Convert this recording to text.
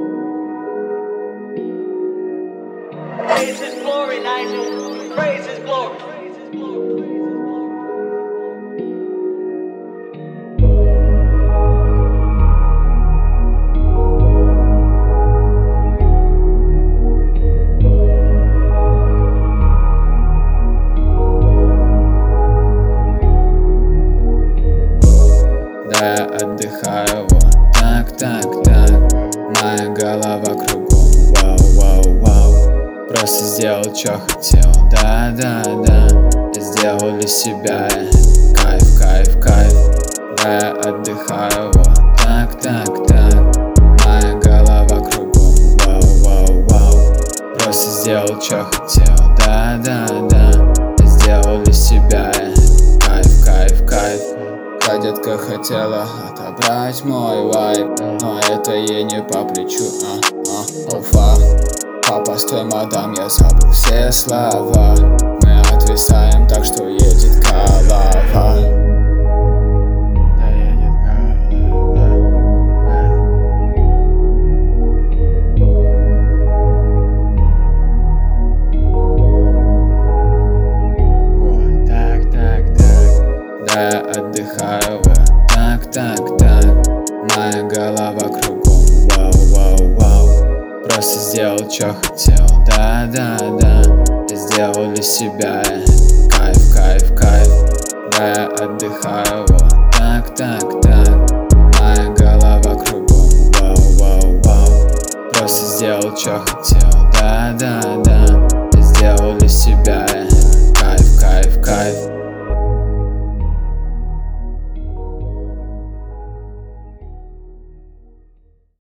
Praise His glory, Nigel. Praise His glory. Да, я отдыхаю вот так, так, так. Моя голова кругом, вау, вау, вау. Просто сделал, чё хотел, да, да, да. Я сделал для себя кайф, кайф, кайф. Да, я отдыхаю вот так, так, так. Моя голова кругом, вау, вау, вау. Просто сделал, чё хотел, да, да, да. Я сделал для себя кайф, кайф, кайф. Детка хотела отобрать мой вайб, но это ей не по плечу, уфа. Папа, стой, мадам, я забыл все слова. Мы отвисаем так, что едет голова. Да, едет голова. Вот так, так, так. Да, я отдыхаю вот так, так, так. Моя голова кругом, вау, вау, вау. Просто сделал, чё хотел, да, да, да. Я сделал для себя кайф, кайф, кайф. Да, я отдыхаю вот так, так, так. Моя голова кругом, вау, вау, вау. Просто сделал, чё хотел, да, да, да. Я сделал для себя